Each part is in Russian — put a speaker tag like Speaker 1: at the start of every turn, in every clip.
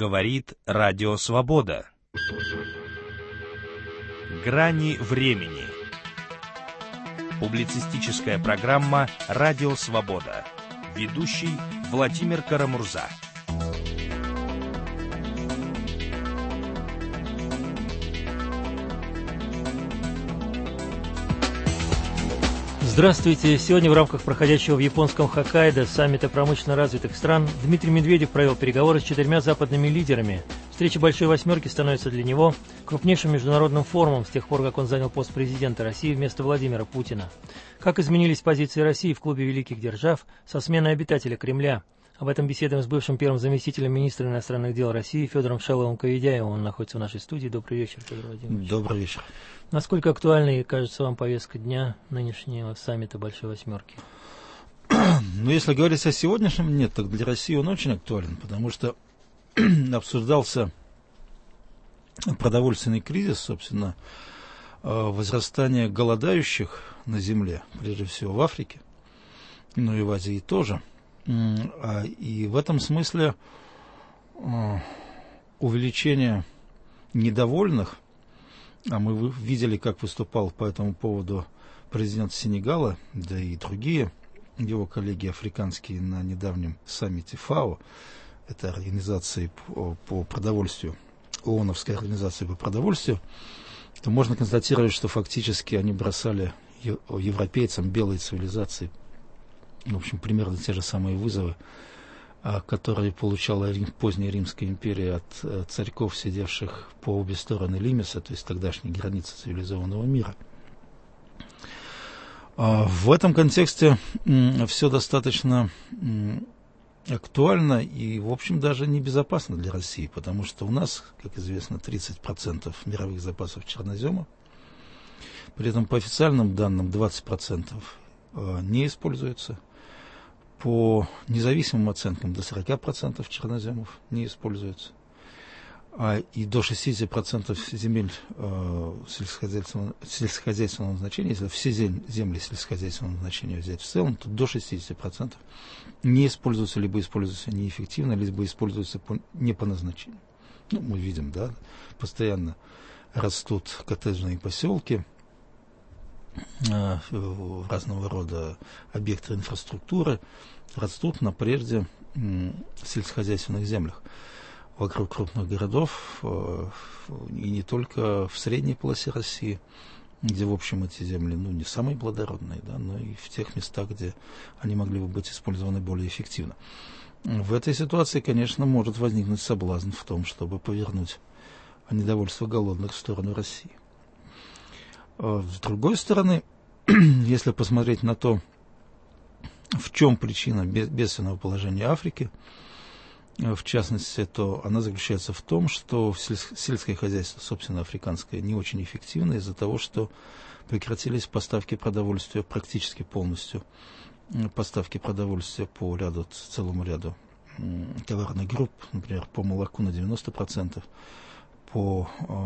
Speaker 1: Говорит Радио Свобода. Грани времени. Публицистическая программа «Радио Свобода». Ведущий Владимир Карамурза.
Speaker 2: Здравствуйте! Сегодня в рамках проходящего в японском Хоккайдо саммита промышленно развитых стран Дмитрий Медведев провел переговоры с 4 западными лидерами. Встреча Большой Восьмерки становится для него крупнейшим международным форумом с тех пор, как он занял пост президента России вместо Владимира Путина. Как изменились позиции России в клубе великих держав со сменой обитателя Кремля? Об этом беседуем с бывшим первым заместителем министра иностранных дел России Федором Шаловым-Коведяевым. Он находится в нашей студии. Добрый вечер, Федор Владимирович.
Speaker 3: Добрый вечер.
Speaker 2: Насколько актуальной кажется вам повестка дня нынешнего саммита Большой Восьмерки?
Speaker 3: Ну, если говорить о сегодняшнем, нет, так для России он очень актуален, потому что обсуждался продовольственный кризис, собственно, возрастание голодающих на земле, прежде всего в Африке, но и в Азии тоже. И в этом смысле увеличение недовольных, а мы видели, как выступал по этому поводу президент Сенегала, да и другие его коллеги африканские на недавнем саммите ФАО, это организации по продовольствию, ООНовская организация по продовольствию, то можно констатировать, что фактически они бросали европейцам, белой цивилизации, в общем, примерно те же самые вызовы, которые получала поздняя Римская империя от царьков, сидевших по обе стороны Лимеса, то есть тогдашней границы цивилизованного мира. В этом контексте все достаточно актуально и, в общем, даже небезопасно для России, потому что у нас, как известно, 30% мировых запасов чернозема, при этом по официальным данным 20% не используется. По независимым оценкам до 40% черноземов не используется. И до 60% земель сельскохозяйственного значения, если все земли сельскохозяйственного значения взять в целом, то до 60% не используются, либо используются неэффективно, либо используются не по назначению. Ну, мы видим, да, постоянно растут коттеджные поселки, разного рода объекты инфраструктуры растут на прежде сельскохозяйственных землях вокруг крупных городов, и не только в средней полосе России, где, в общем, эти земли не самые плодородные, да, но и в тех местах, где они могли бы быть использованы более эффективно. В этой ситуации, конечно, может возникнуть соблазн в том, чтобы повернуть недовольство голодных в сторону России. С другой стороны, если посмотреть на то, в чем причина бедственного положения Африки, в частности, то она заключается в том, что сельское хозяйство, собственно, африканское, не очень эффективно из-за того, что прекратились поставки продовольствия практически полностью, поставки продовольствия по целому ряду товарных групп, например, по молоку на 90%, по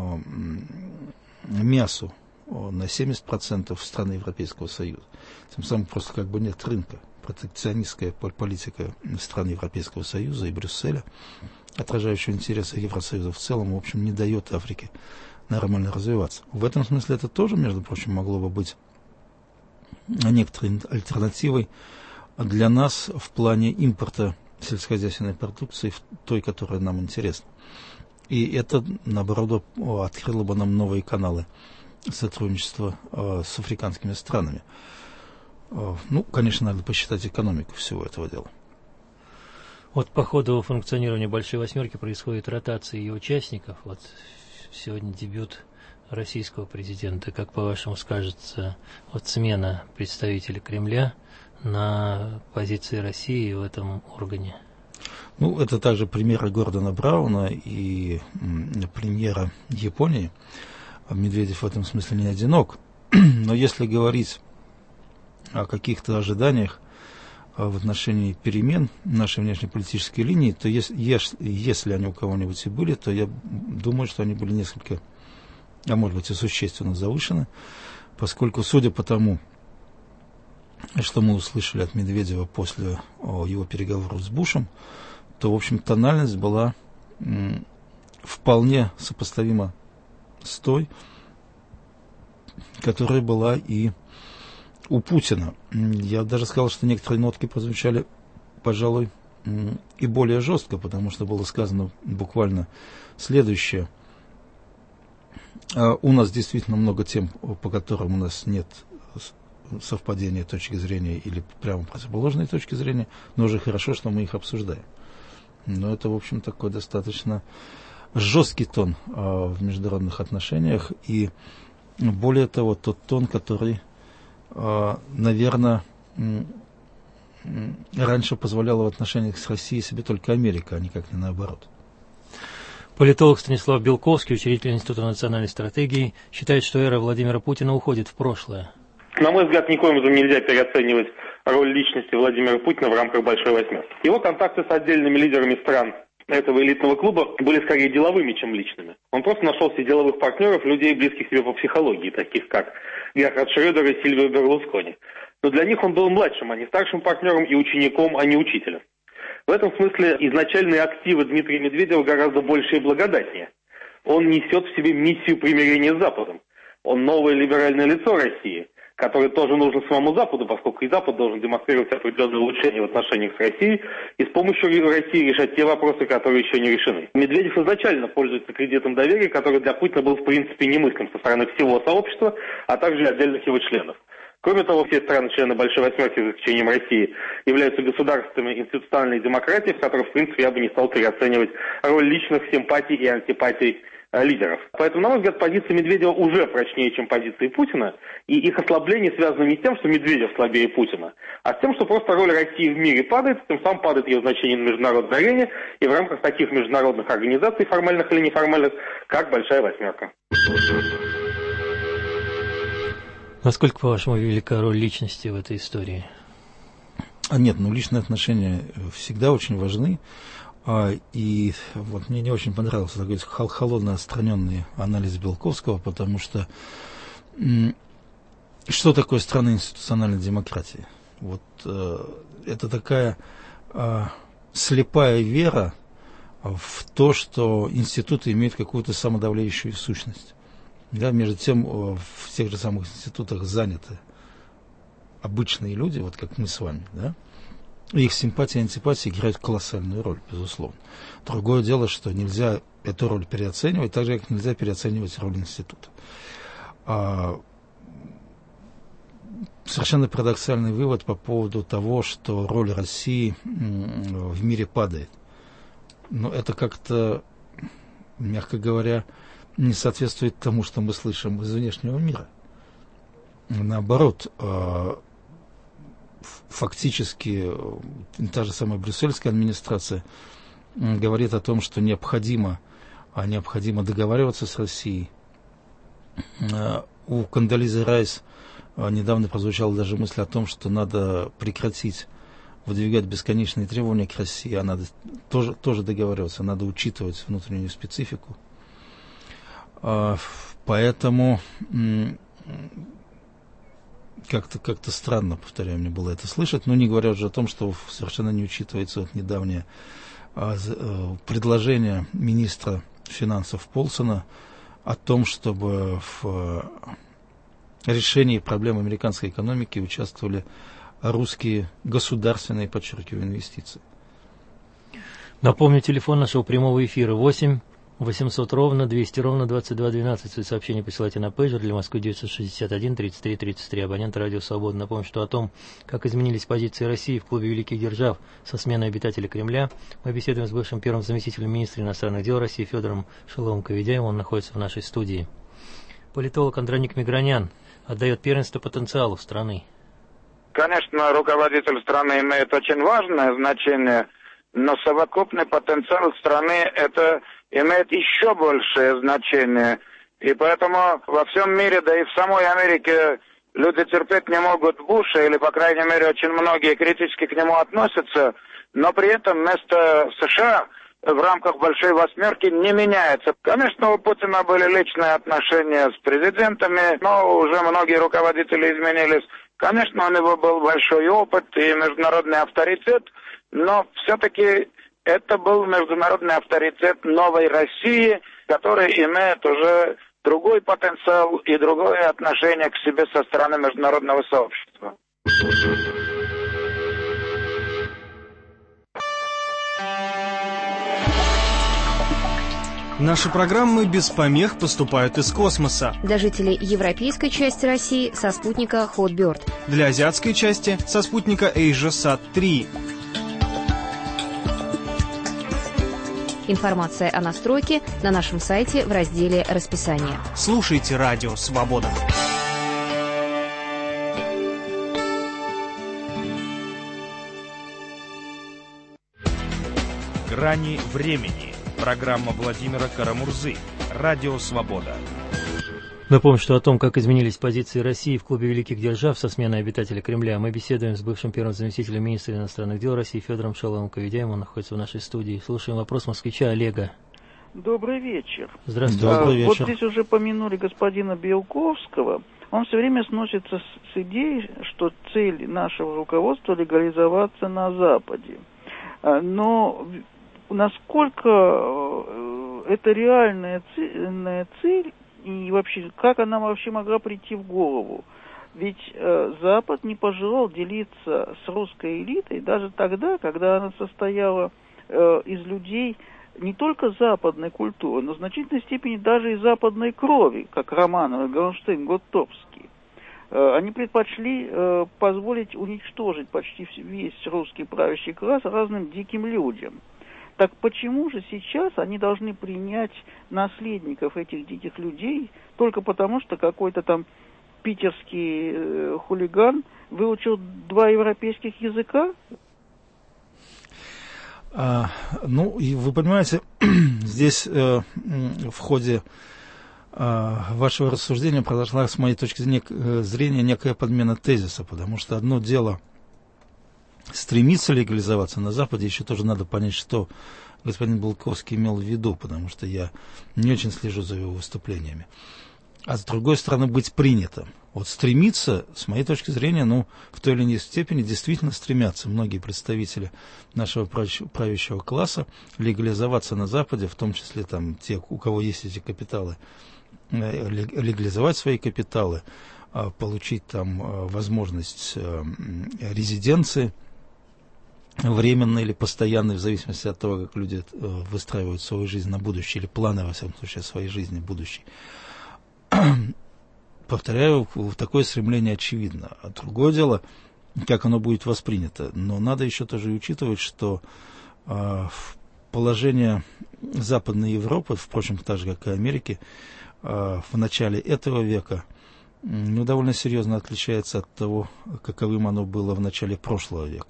Speaker 3: мясу на 70% страны Европейского Союза. Тем самым просто нет рынка. Протекционистская политика стран Европейского Союза и Брюсселя, отражающая интересы Евросоюза в целом, в общем, не дает Африке нормально развиваться. В этом смысле это тоже, между прочим, могло бы быть некоторой альтернативой для нас в плане импорта сельскохозяйственной продукции, той, которая нам интересна. И это, наоборот, открыло бы нам новые каналы сотрудничества с африканскими странами. Конечно, надо посчитать экономику всего этого дела.
Speaker 2: Вот по ходу функционирования Большой Восьмерки происходит ротация ее участников. Вот сегодня дебют российского президента. Как, по-вашему, скажется смена представителей Кремля на позиции России в этом органе?
Speaker 3: Это также примеры Гордона Брауна и премьера Японии. Медведев в этом смысле не одинок. Но если говорить о каких-то ожиданиях в отношении перемен нашей внешнеполитической линии, то если они у кого-нибудь и были, то я думаю, что они были несколько, а может быть и существенно завышены, поскольку, судя по тому, что мы услышали от Медведева после его переговоров с Бушем, то, в общем, тональность была вполне сопоставима с той, которая была и у Путина. Я даже сказал, что некоторые нотки прозвучали, пожалуй, и более жестко, потому что было сказано буквально следующее. У нас действительно много тем, по которым у нас нет совпадения точки зрения или прямо противоположной точки зрения, но уже хорошо, что мы их обсуждаем. Но это, в общем, такой достаточно жесткий тон в международных отношениях, и более того, тот тон, который, наверное, раньше позволяла в отношениях с Россией себе только Америка, а никак не наоборот.
Speaker 2: Политолог Станислав Белковский, учредитель Института национальной стратегии, считает, что эра Владимира Путина уходит в прошлое.
Speaker 4: На мой взгляд, никоим образом нельзя переоценивать роль личности Владимира Путина в рамках «Большой восьмерки». Его контакты с отдельными лидерами стран этого элитного клуба были скорее деловыми, чем личными. Он просто нашел себе деловых партнеров, людей, близких себе по психологии, таких как Герхард Шрёдер и Сильвио Берлускони. Но для них он был младшим, а не старшим партнером, и учеником, а не учителем. В этом смысле изначальные активы Дмитрия Медведева гораздо больше и благодатнее. Он несет в себе миссию примирения с Западом. Он новое либеральное лицо России, которое тоже нужно самому Западу, поскольку и Запад должен демонстрировать определенные улучшения в отношениях с Россией и с помощью России решать те вопросы, которые еще не решены. Медведев изначально пользуется кредитом доверия, который для Путина был в принципе немыслим со стороны всего сообщества, а также отдельных его членов. Кроме того, все страны-члены Большой восьмерки, за исключением России, являются государствами институциональной демократии, в которых, в принципе, я бы не стал переоценивать роль личных симпатий и антипатий лидеров. Поэтому, на мой взгляд, позиция Медведева уже прочнее, чем позиции Путина, и их ослабление связано не с тем, что Медведев слабее Путина, а с тем, что просто роль России в мире падает, тем самым падает ее значение на международной арене и в рамках таких международных организаций, формальных или неформальных, как Большая восьмерка.
Speaker 2: Насколько, по-вашему, велика роль личности в этой истории?
Speaker 3: Нет, личные отношения всегда очень важны. И вот мне не очень понравился такой холодно отстраненный анализ Белковского, потому что что такое страна институциональной демократии? Вот это такая слепая вера в то, что институты имеют какую-то самодавляющую сущность. Да, между тем, в тех же самых институтах заняты обычные люди, вот как мы с вами, да, их симпатии и антипатии играют колоссальную роль, безусловно. Другое дело, что нельзя эту роль переоценивать, так же, как нельзя переоценивать роль института. Совершенно парадоксальный вывод по поводу того, что роль России в мире падает. Но это как-то, мягко говоря, не соответствует тому, что мы слышим из внешнего мира. Наоборот, фактически та же самая брюссельская администрация говорит о том, что необходимо договариваться с Россией. У Кондолизы Райс недавно прозвучала даже мысль о том, что надо прекратить выдвигать бесконечные требования к России, а надо тоже договариваться, надо учитывать внутреннюю специфику. Поэтому как-то странно, повторяю, мне было это слышать, но не говоря уже о том, что совершенно не учитывается вот недавнее предложение министра финансов Полсона о том, чтобы в решении проблем американской экономики участвовали русские государственные, подчеркиваю, инвестиции.
Speaker 2: Напомню, телефон нашего прямого эфира 8 800 ровно 200 ровно 2212. Свои сообщения посылайте на пейджер для Москвы 961 33 33. Абонент Радио Свобода. Напомню, что о том, как изменились позиции России в клубе великих держав со сменой обитателей Кремля, мы беседуем с бывшим первым заместителем министра иностранных дел России Федором Шиловым-Коведяевым. Он находится в нашей студии. Политолог Андроник Мигранян отдает первенство потенциалу страны.
Speaker 5: Конечно, руководитель страны имеет очень важное значение, но совокупный потенциал страны это имеет еще большее значение. И поэтому во всем мире, да и в самой Америке, люди терпеть не могут Буша, или, по крайней мере, очень многие критически к нему относятся, но при этом место США в рамках Большой восьмерки не меняется. Конечно, у Путина были личные отношения с президентами, но уже многие руководители изменились. Конечно, у него был большой опыт и международный авторитет, но все-таки Это был международный авторитет новой России, который имеет уже другой потенциал и другое отношение к себе со стороны международного сообщества.
Speaker 6: Наши программы без помех поступают из космоса.
Speaker 7: Для жителей европейской части России со спутника Hotbird.
Speaker 6: Для азиатской части со спутника AsiaSat-3.
Speaker 7: Информация о настройке на нашем сайте в разделе «Расписание».
Speaker 6: Слушайте Радио Свобода.
Speaker 1: «Грани времени». Программа Владимира Карамурзы. Радио Свобода.
Speaker 2: Напомню, что о том, как изменились позиции России в клубе великих держав со сменой обитателя Кремля, мы беседуем с бывшим первым заместителем министра иностранных дел России Федором Шаломом-Каведяем. Он находится в нашей студии. Слушаем вопрос москвича Олега.
Speaker 8: Добрый вечер.
Speaker 2: Здравствуйте.
Speaker 3: Добрый вечер.
Speaker 8: Вот здесь уже помянули господина Белковского. Он все время сносится с идеей, что цель нашего руководства легализоваться на Западе. Но насколько это реальная цель и вообще, как она вообще могла прийти в голову? Ведь Запад не пожелал делиться с русской элитой даже тогда, когда она состояла из людей не только западной культуры, но в значительной степени даже и западной крови, как Романов, Гронштейн, Готовский. Они предпочли позволить уничтожить почти весь русский правящий класс разным диким людям. Так почему же сейчас они должны принять наследников этих диких людей только потому, что какой-то там питерский хулиган выучил 2 европейских языка?
Speaker 3: И вы понимаете, здесь в ходе вашего рассуждения произошла, с моей точки зрения, некая подмена тезиса, потому что одно дело стремиться легализоваться на Западе, еще тоже надо понять, что господин Белковский имел в виду, потому что я не очень слежу за его выступлениями. А с другой стороны, быть принятым. Вот стремиться, с моей точки зрения, в той или иной степени действительно стремятся многие представители нашего правящего класса легализоваться на Западе, в том числе там те, у кого есть эти капиталы, легализовать свои капиталы, получить там возможность резиденции, временной или постоянной, в зависимости от того, как люди выстраивают свою жизнь на будущее, или планы, во всяком случае, своей жизни будущей. Повторяю, такое стремление очевидно. А другое дело, как оно будет воспринято. Но надо еще тоже учитывать, что положение Западной Европы, впрочем, так же, как и Америки, в начале этого века, довольно серьезно отличается от того, каковым оно было в начале прошлого века.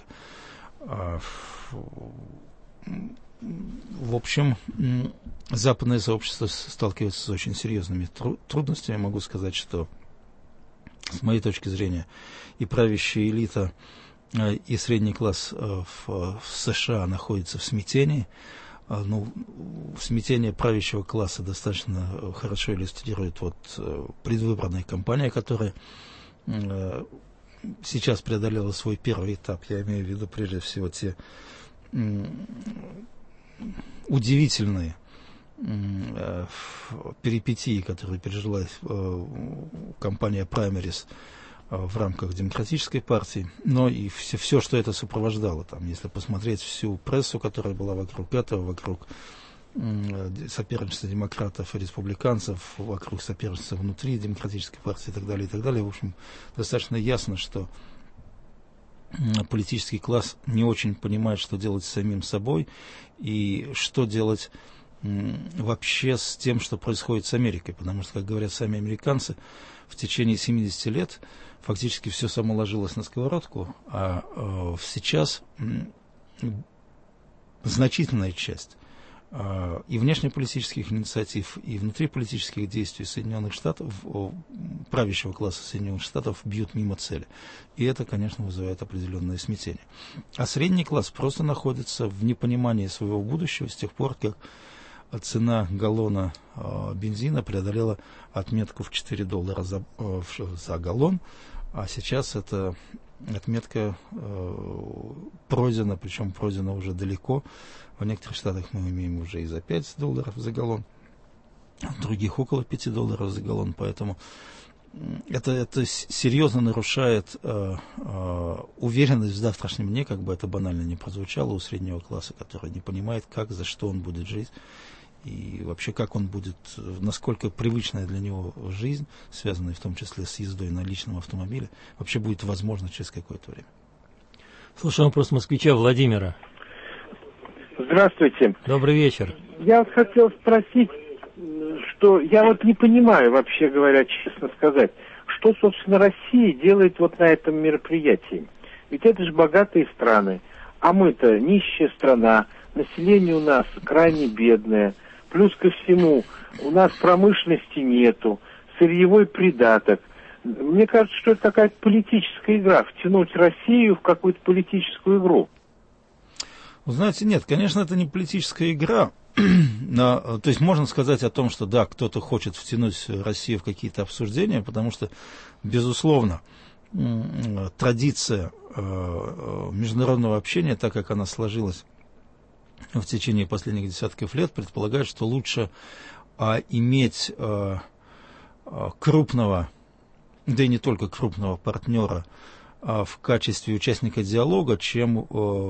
Speaker 3: В общем, западное сообщество сталкивается с очень серьезными трудностями. Могу сказать, что, с моей точки зрения, и правящая элита, и средний класс в США находятся в смятении. Смятение правящего класса достаточно хорошо иллюстрирует предвыборная кампания, которая сейчас преодолела свой первый этап. Я имею в виду прежде всего те удивительные перипетии, которые пережила кампания праймерис в рамках Демократической партии, но и все, что это сопровождало. Там, если посмотреть всю прессу, которая была вокруг этого, вокруг соперничества демократов и республиканцев, вокруг соперничества внутри Демократической партии и так далее, в общем, достаточно ясно, что политический класс не очень понимает, что делать с самим собой и что делать вообще с тем, что происходит с Америкой. Потому что, как говорят сами американцы, в течение 70 лет фактически все само ложилось на сковородку, а сейчас значительная часть и внешнеполитических инициатив, и внутриполитических действий Соединенных Штатов, правящего класса Соединенных Штатов, бьют мимо цели. И это, конечно, вызывает определенное смятение. А средний класс просто находится в непонимании своего будущего с тех пор, как цена галлона бензина преодолела отметку в $4 за галлон, а сейчас это отметка пройдена, причем пройдена уже далеко. В некоторых штатах мы имеем уже и за $5 за галлон, в других около $5 за галлон, поэтому это серьезно нарушает уверенность в завтрашнем дне, как бы это банально не прозвучало, у среднего класса, который не понимает, как, за что он будет жить, и вообще как он будет, насколько привычная для него жизнь, связанная в том числе с ездой на личном автомобиле, вообще будет возможно через какое-то время.
Speaker 2: Слушаем вопрос москвича Владимира.
Speaker 9: Здравствуйте.
Speaker 2: Добрый вечер.
Speaker 9: Я вот хотел спросить, что я вот не понимаю, вообще говоря, честно сказать, что, собственно, Россия делает вот на этом мероприятии. Ведь это же богатые страны, а мы-то нищая страна, население у нас крайне бедное, плюс ко всему у нас промышленности нету, сырьевой придаток. Мне кажется, что это такая политическая игра, втянуть Россию в какую-то политическую игру.
Speaker 3: Вы знаете, нет, конечно, это не политическая игра. То есть можно сказать о том, что да, кто-то хочет втянуть Россию в какие-то обсуждения, потому что, безусловно, традиция международного общения, так как она сложилась в течение последних десятков лет, предполагает, что лучше иметь крупного, да и не только крупного партнера в качестве участника диалога, чем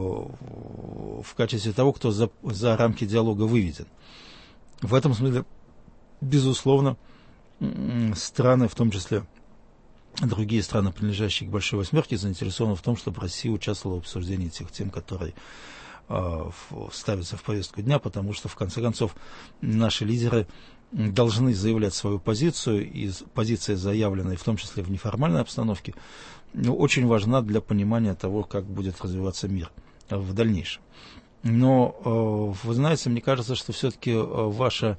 Speaker 3: в качестве того, кто за рамки диалога выведен. В этом смысле, безусловно, страны, в том числе другие страны, принадлежащие к Большой Восьмерке, заинтересованы в том, чтобы Россия участвовала в обсуждении тех тем, которые ставятся в повестку дня, потому что, в конце концов, наши лидеры должны заявлять свою позицию, и позиция, заявленная в том числе в неформальной обстановке, очень важна для понимания того, как будет развиваться мир в дальнейшем. Но, вы знаете, мне кажется, что все-таки ваше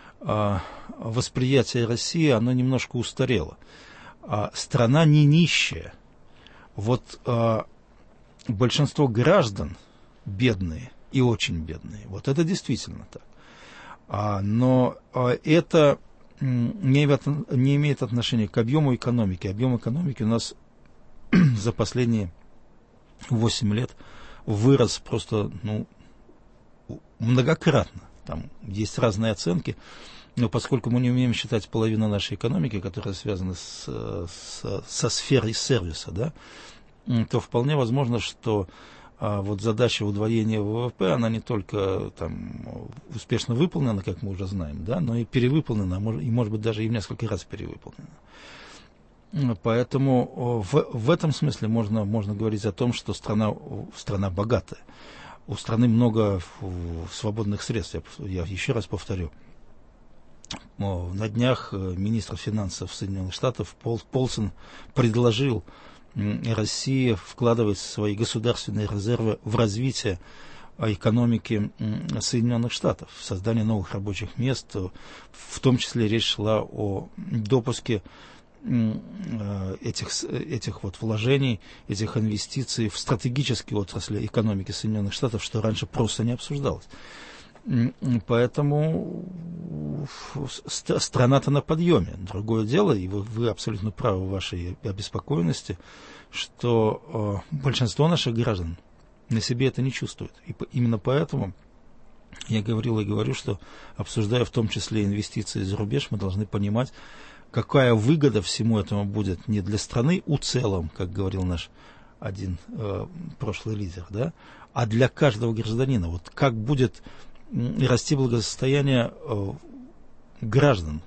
Speaker 3: восприятие России, оно немножко устарело. Страна не нищая. Вот большинство граждан бедные и очень бедные. Вот это действительно так. Но это не имеет отношения к объему экономики. Объем экономики у нас за последние 8 лет вырос просто многократно. Там есть разные оценки, но поскольку мы не умеем считать половину нашей экономики, которая связана со сферой сервиса, да, то вполне возможно, что вот задача удвоения ВВП, она не только там успешно выполнена, как мы уже знаем, да, но и перевыполнена, и, может быть, даже и в несколько раз перевыполнена. Поэтому в этом смысле можно говорить о том, что страна богатая. У страны много свободных средств. Я еще раз повторю. На днях министр финансов Соединенных Штатов Полсон предложил России вкладывать свои государственные резервы в развитие экономики Соединенных Штатов, в создание новых рабочих мест. В том числе речь шла о допуске этих вот вложений, этих инвестиций в стратегические отрасли экономики Соединенных Штатов, что раньше просто не обсуждалось. Поэтому страна-то на подъеме. Другое дело, и вы абсолютно правы в вашей обеспокоенности, что большинство наших граждан на себе это не чувствует. И именно поэтому я говорил и говорю, что, обсуждая в том числе инвестиции за рубеж, мы должны понимать, какая выгода всему этому будет не для страны в целом, как говорил наш один прошлый лидер, да, а для каждого гражданина. Вот как будет расти благосостояние граждан,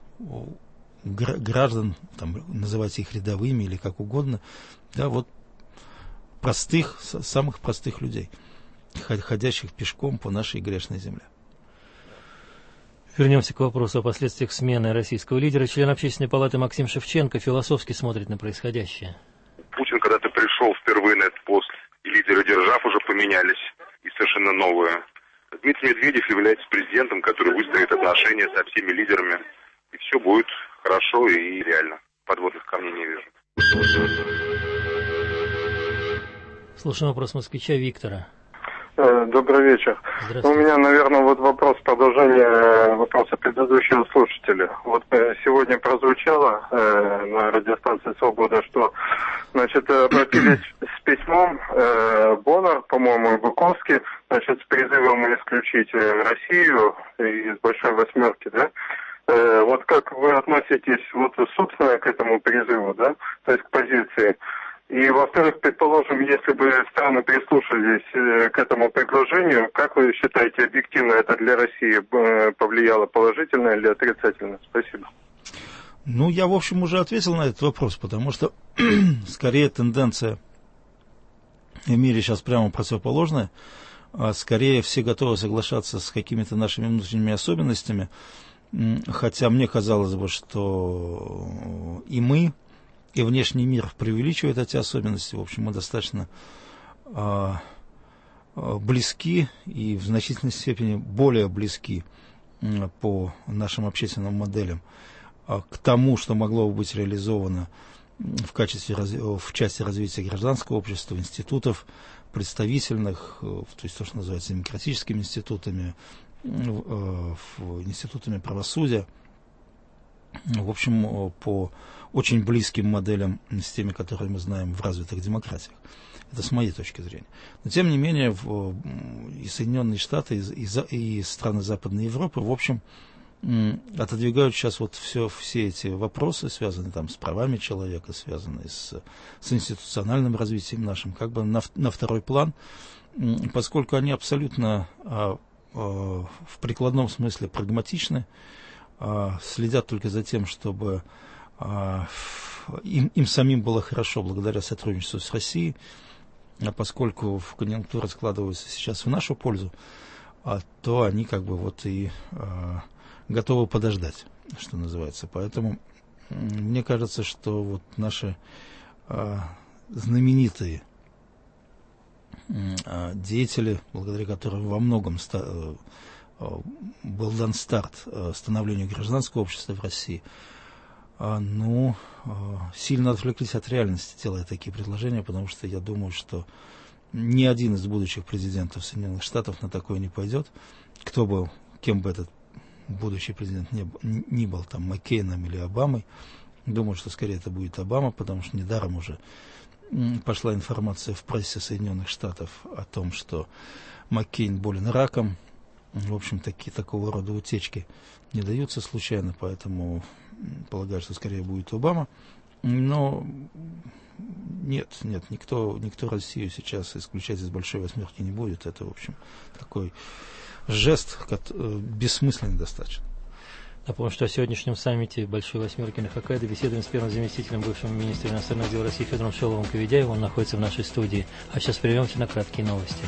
Speaker 3: там, называйте их рядовыми или как угодно, да, вот простых, самых простых людей, ходящих пешком по нашей грешной земле.
Speaker 2: Вернемся к вопросу о последствиях смены российского лидера. Член Общественной палаты Максим Шевченко философски смотрит на происходящее.
Speaker 10: Путин когда-то пришел впервые на этот пост, и лидеры держав уже поменялись, и совершенно новые. Дмитрий Медведев является президентом, который выстроит отношения со всеми лидерами, и все будет хорошо и реально. Подводных камней не вижу.
Speaker 2: Слушаем вопрос москвича Виктора.
Speaker 11: Добрый вечер. У меня, наверное, вот вопрос, продолжение вопроса предыдущего слушателя. Вот сегодня прозвучало на радиостанции «Свобода», что, значит, обратились с письмом Боннер, по-моему, и Буковский, значит, с призывом исключить Россию из Большой Восьмерки, да? Вот как вы относитесь, вот, собственно, к этому призыву, да, то есть к позиции? И, во-вторых, предположим, если бы страны прислушались к этому предложению, как вы считаете, объективно это для России повлияло положительно или отрицательно? Спасибо.
Speaker 3: Ну, я, в общем, уже ответил на этот вопрос, потому что, скорее, тенденция в мире сейчас прямо противоположная. Скорее, все готовы соглашаться с какими-то нашими внутренними особенностями, хотя мне казалось бы, что и мы, и внешний мир преувеличивает эти особенности. В общем, мы достаточно близки и в значительной степени более близки по нашим общественным моделям к тому, что могло бы быть реализовано в части развития гражданского общества, институтов представительных, то есть то, что называется демократическими институтами, институтами правосудия. В общем, по очень близким моделям с теми, которые мы знаем в развитых демократиях. Это с моей точки зрения. Но, тем не менее, и Соединенные Штаты, и страны Западной Европы, в общем, отодвигают сейчас вот все эти вопросы, связанные там с правами человека, связанные с институциональным развитием нашим, как бы на второй план, поскольку они абсолютно в прикладном смысле прагматичны, следят только за тем, чтобы им самим было хорошо благодаря сотрудничеству с Россией, поскольку конъюнктура складывается сейчас в нашу пользу, то они как бы вот и готовы подождать, что называется. Поэтому мне кажется, что вот наши знаменитые деятели, благодаря которым во многом был дан старт становлению гражданского общества в России, сильно отвлеклись от реальности, делая такие предложения, потому что я думаю, что ни один из будущих президентов Соединенных Штатов на такое не пойдет. Кем бы этот будущий президент ни был, там, Маккейном или Обамой, думаю, что скорее это будет Обама, потому что недаром уже пошла информация в прессе Соединенных Штатов о том, что Маккейн болен раком. В общем, такого рода утечки не даются случайно, поэтому полагаю, что скорее будет Обама. Но нет, никто Россию сейчас исключать из Большой Восьмерки не будет. Это, в общем, такой жест бессмысленный достаточно.
Speaker 2: Напомню, что о сегодняшнем саммите Большой Восьмерки на Хоккайдо беседуем с первым заместителем бывшего министра иностранных дел России Федором Шоловым-Коведяевым. Он находится в нашей студии. А сейчас прервемся на краткие новости.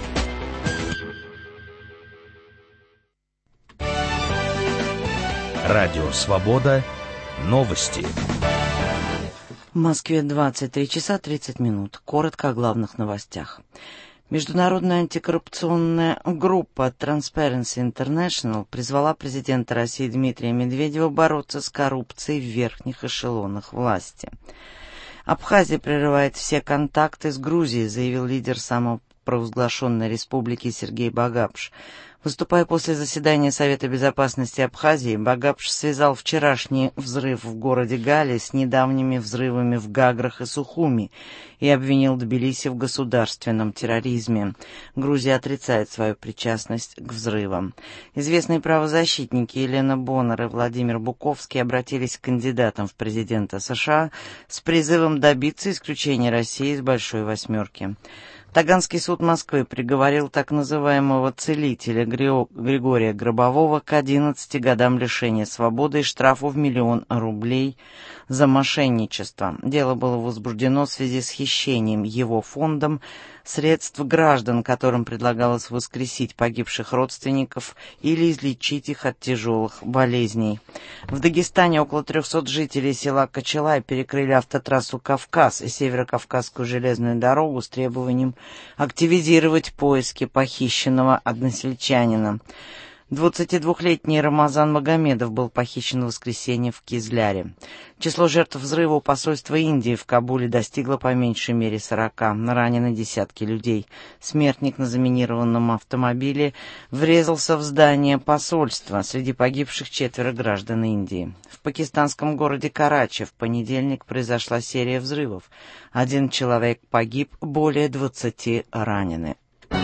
Speaker 1: Радио «Свобода». Новости.
Speaker 12: В Москве 23 часа 30 минут. Коротко о главных новостях. Международная антикоррупционная группа Transparency International призвала президента России Дмитрия Медведева бороться с коррупцией в верхних эшелонах власти. Абхазия прерывает все контакты с Грузией, заявил лидер самопровозглашенной республики Сергей Багапш. Выступая после заседания Совета безопасности Абхазии, Багапш связал вчерашний взрыв в городе Гале с недавними взрывами в Гаграх и Сухуми и обвинил Тбилиси в государственном терроризме. Грузия отрицает свою причастность к взрывам. Известные правозащитники Елена Боннер и Владимир Буковский обратились к кандидатам в президенты США с призывом добиться исключения России из Большой Восьмерки. Таганский суд Москвы приговорил так называемого целителя Григория Гробового к 11 годам лишения свободы и штрафу в 1 миллион рублей за мошенничество. Дело было возбуждено в связи с хищением его фондом средств граждан, которым предлагалось воскресить погибших родственников или излечить их от тяжелых болезней. В Дагестане около 300 жителей села Кочелай перекрыли автотрассу «Кавказ» и Северо-Кавказскую железную дорогу с требованием активизировать поиски похищенного односельчанина. 22-летний Рамазан Магомедов был похищен в воскресенье в Кизляре. Число жертв взрыва у посольства Индии в Кабуле достигло по меньшей мере 40. Ранены десятки людей. Смертник на заминированном автомобиле врезался в здание посольства. Среди погибших 4 граждан Индии. В пакистанском городе Карачи в понедельник произошла серия взрывов. 1 человек погиб, более 20 ранены.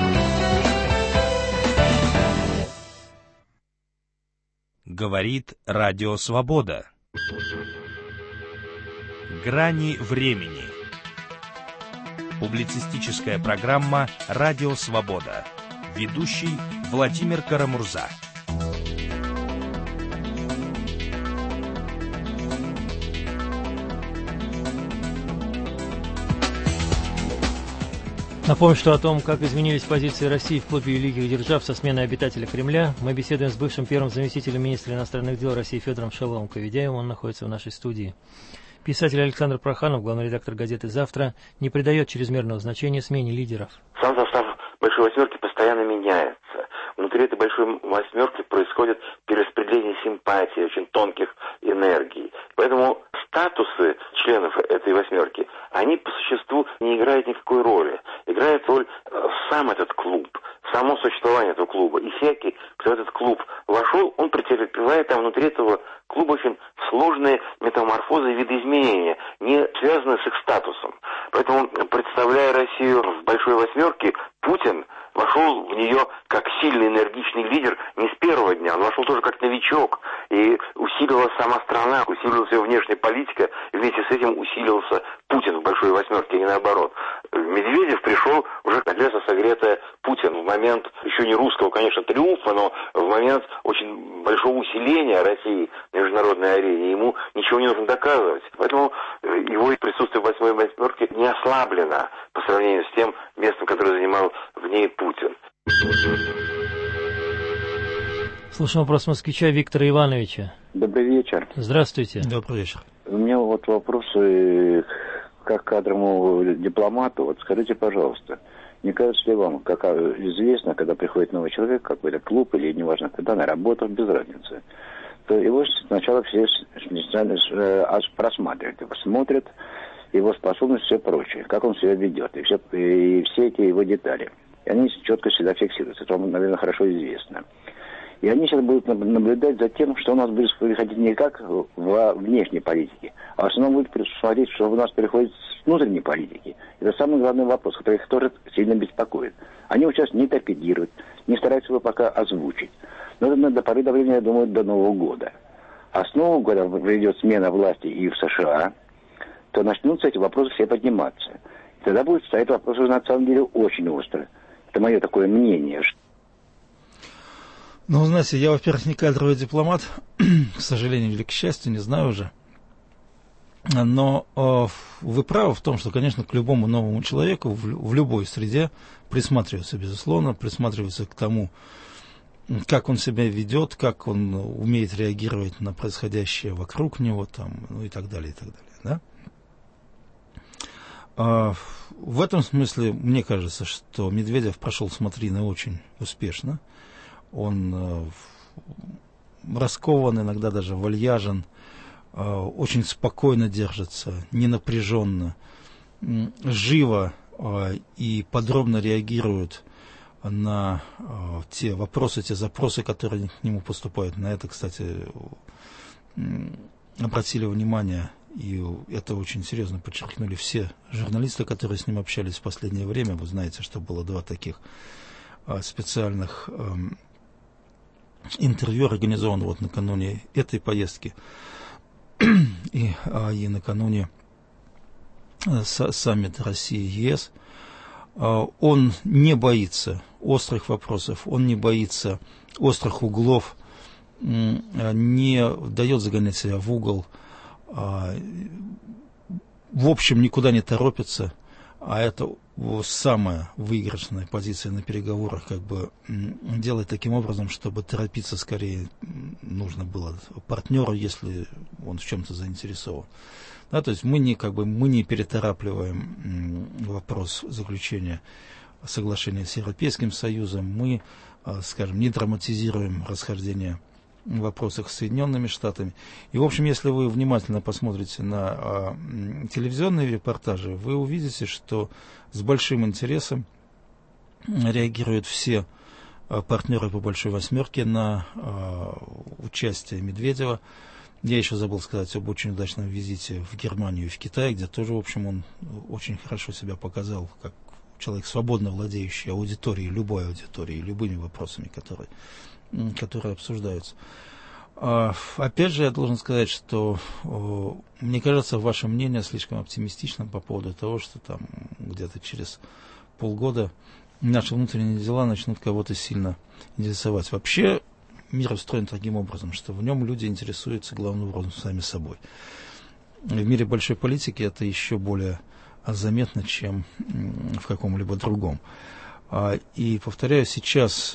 Speaker 1: Говорит Радио Свобода. Грани времени. Публицистическая программа «Радио Свобода». Ведущий Владимир Карамурза.
Speaker 2: Напомню, что о том, как изменились позиции России в клубе великих держав со сменой обитателя Кремля, мы беседуем с бывшим первым заместителем министра иностранных дел России Федором Шаловым-Каведяевым. Он находится в нашей студии. Писатель Александр Проханов, главный редактор газеты «Завтра», не придает чрезмерного значения смене лидеров.
Speaker 13: Сам состав «Большой восьмерки» постоянно меняется. Внутри этой «Большой восьмерки» происходит перераспределение симпатий, очень тонких энергий. Поэтому статусы членов этой «восьмерки», они по существу не играют никакой роли. Играет роль сам этот клуб, само существование этого клуба. И всякий, кто в этот клуб вошел, он претерпевает там внутри этого клуба очень сложные метаморфозы и видоизменения, не связанные с их статусом. Поэтому, представляя Россию в «Большой восьмерке», Путин вошел в нее как сильный, энергичный лидер не с первого дня. Он вошел тоже как новичок. И усиливалась сама страна, усиливалась ее внешняя политика. И вместе с этим усиливался Путин в «Большой восьмерке», а не наоборот. Медведев пришел уже как лесо согретое Путин в момент еще не русского, конечно, триумфа, но в момент очень большого усиления России на международной арене. Ему ничего не нужно доказывать. Поэтому его присутствие в «Большой восьмерке не ослаблено по сравнению с тем местом, которое занимал в ней Путин.
Speaker 2: Слушаем вопрос москвича Виктора Ивановича.
Speaker 14: Добрый вечер.
Speaker 2: Здравствуйте.
Speaker 3: Добрый вечер.
Speaker 14: У меня вот вопрос как кадровому дипломату. Вот скажите, пожалуйста, не кажется ли вам, как известно, когда приходит новый человек, какой-то клуб или неважно, когда на работу, без разницы, то его сначала все просматривают, его смотрят, его способность, все прочее, как он себя ведет, и все эти его детали. И они четко всегда фиксируются, это вам, наверное, хорошо известно. И они сейчас будут наблюдать за тем, что у нас будет происходить не как во внешней политике, а в основном будут смотреть, что у нас происходит с внутренней политики. Это самый главный вопрос, который их тоже сильно беспокоит. Они вот сейчас не торпедируют, не стараются его пока озвучить. Но это до поры до времени, я думаю, до Нового года. А с Нового года придет смена власти и в США, то начнутся эти вопросы все подниматься. И тогда будет стоять вопрос уже на самом деле очень остро. Это мое такое мнение.
Speaker 3: Ну, знаете, я, во-первых, не кадровый дипломат, к сожалению или к счастью, не знаю уже. Но вы правы в том, что, конечно, к любому новому человеку в любой среде присматриваются, безусловно, присматриваются к тому, как он себя ведет, как он умеет реагировать на происходящее вокруг него, там, ну и так далее, да? В этом смысле, мне кажется, что Медведев прошел смотрины очень успешно. Он раскован, иногда даже вальяжен, очень спокойно держится, не напряженно, живо и подробно реагирует на те вопросы, те запросы, которые к нему поступают. На это, кстати, обратили внимание, и это очень серьезно подчеркнули все журналисты, которые с ним общались в последнее время. Вы знаете, что было 2 таких специальных интервью, организовано вот накануне этой поездки и накануне саммита России-ЕС. Он не боится острых вопросов, он не боится острых углов, не дает загонять себя в угол, в общем, никуда не торопится, а это самая выигрышная позиция на переговорах, как бы делать таким образом, чтобы торопиться скорее нужно было партнеру, если он в чем-то заинтересован. Да, то есть мы не переторапливаем вопрос заключения соглашения с Европейским Союзом, мы скажем, не драматизируем расхождения в вопросах с Соединенными Штатами. И, в общем, если вы внимательно посмотрите на телевизионные репортажи, вы увидите, что с большим интересом реагируют все партнеры по Большой Восьмерке на участие Медведева. Я еще забыл сказать об очень удачном визите в Германию и в Китай, где тоже, в общем, он очень хорошо себя показал, как человек, свободно владеющий аудиторией, любой аудиторией, любыми вопросами, которые обсуждаются. Опять же, я должен сказать, что мне кажется, ваше мнение слишком оптимистичным по поводу того, что там где-то через полгода наши внутренние дела начнут кого-то сильно интересовать. Вообще, мир устроен таким образом, что в нем люди интересуются главным образом сами собой. В мире большой политики это еще более заметно, чем в каком-либо другом. И, повторяю, сейчас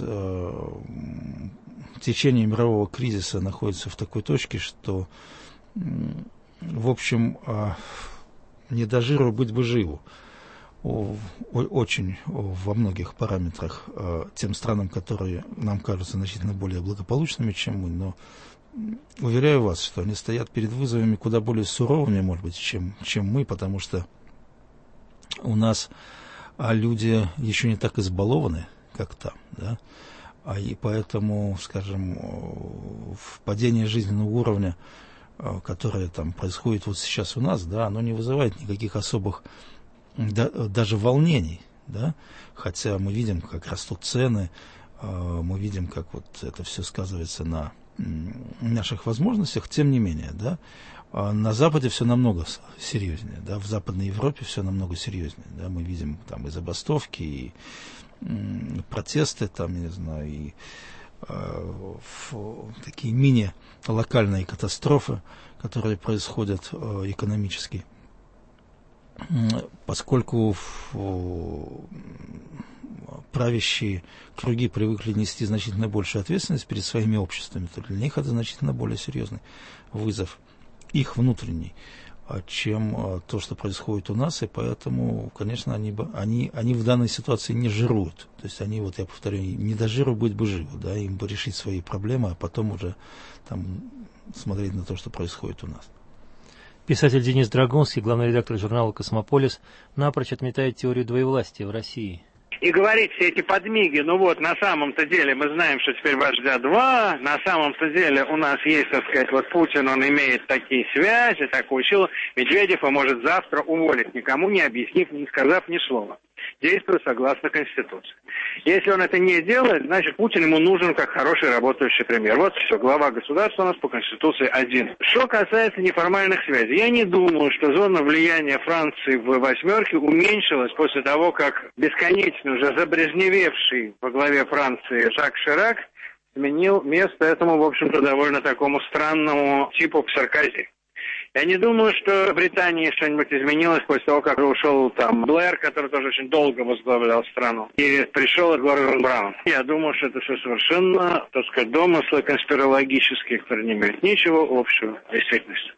Speaker 3: течение мирового кризиса находится в такой точке, что, в общем, не до жиру быть бы живу. Очень во многих параметрах тем странам, которые нам кажутся значительно более благополучными, чем мы, но уверяю вас, что они стоят перед вызовами куда более суровыми, может быть, чем мы, потому что у нас люди еще не так избалованы, как там, да, и поэтому, скажем, падение жизненного уровня, которое там происходит вот сейчас у нас, да, оно не вызывает никаких особых даже волнений, да, хотя мы видим, как растут цены, мы видим, как вот это все сказывается на наших возможностях, тем не менее, да, на Западе все намного серьезнее, да, в Западной Европе все намного серьезнее, да, мы видим там и забастовки, и протесты, там, не знаю, и такие мини-локальные катастрофы, которые происходят экономически. Поскольку правящие круги привыкли нести значительно большую ответственность перед своими обществами, то для них это значительно более серьезный вызов, их внутренний, чем то, что происходит у нас, и поэтому, конечно, они в данной ситуации не жируют. То есть они, вот я повторю, не до жиру быть бы живы, да, им бы решить свои проблемы, а потом уже там смотреть на то, что происходит у нас.
Speaker 2: Писатель Денис Драгунский, главный редактор журнала «Космополис», напрочь отметает теорию двоевластия в России.
Speaker 15: И говорить все эти подмиги, ну вот, на самом-то деле мы знаем, что теперь вождя два, на самом-то деле у нас есть, так сказать, вот Путин, он имеет такие связи, такую силу, Медведев его может завтра уволить, никому не объяснив, не сказав ни слова. Действует согласно Конституции. Если он это не делает, значит, Путин ему нужен как хороший работающий премьер. Вот все, глава государства у нас по Конституции один. Что касается неформальных связей, я не думаю, что зона влияния Франции в «восьмерке» уменьшилась после того, как бесконечно уже забрежневевший во главе Франции Жак Ширак сменил место этому, в общем-то, довольно такому странному типу Саркози. Я не думаю, что в Британии что-нибудь изменилось после того, как ушел там Блэр, который тоже очень долго возглавлял страну, и пришел Гордон Браун. Я думаю, что это все совершенно, так сказать, домыслы конспирологические, которые не имеют ничего общего с действительностью.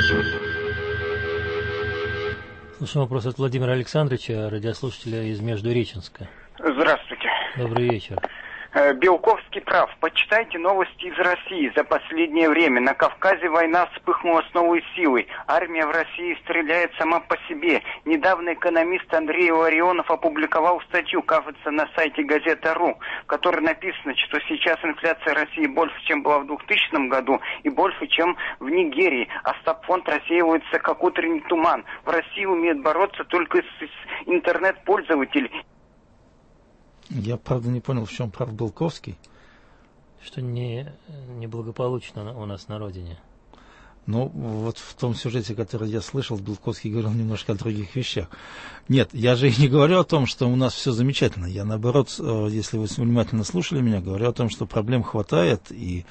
Speaker 2: Слушаем вопрос от Владимира Александровича, радиослушателя из Междуреченска.
Speaker 16: Здравствуйте.
Speaker 2: Добрый вечер.
Speaker 16: Белковский прав. Почитайте новости из России. За последнее время на Кавказе война вспыхнула с новой силой. Армия в России стреляет сама по себе. Недавно экономист Андрей Ларионов опубликовал статью, кажется, на сайте Газета.ру, в которой написано, что сейчас инфляция России больше, чем была в 2000 году, и больше, чем в Нигерии. А стабфонд рассеивается, как утренний туман. В России умеют бороться только с интернет-пользователей.
Speaker 3: Я, правда, не понял, в чем прав Белковский.
Speaker 2: Что неблагополучно у нас на родине.
Speaker 3: Ну, вот в том сюжете, который я слышал, Белковский говорил немножко о других вещах. Нет, я же и не говорю о том, что у нас все замечательно. Я, наоборот, если вы внимательно слушали меня, говорю о том, что проблем хватает, и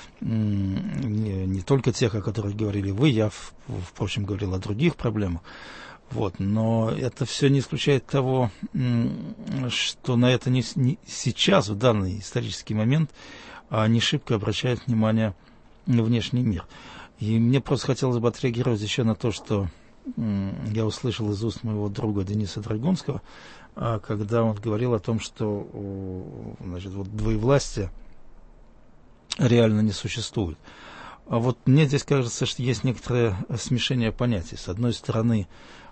Speaker 3: не только тех, о которых говорили вы, я, впрочем, говорил о других проблемах. Вот, но это все не исключает того, что на это не сейчас, в данный исторический момент, не шибко обращает внимание внешний мир. И мне просто хотелось бы отреагировать еще на то, что я услышал из уст моего друга Дениса Драгунского, когда он говорил о том, что значит, вот двоевластие реально не существует. А вот мне здесь кажется, что есть некоторое смешение понятий. С одной стороны,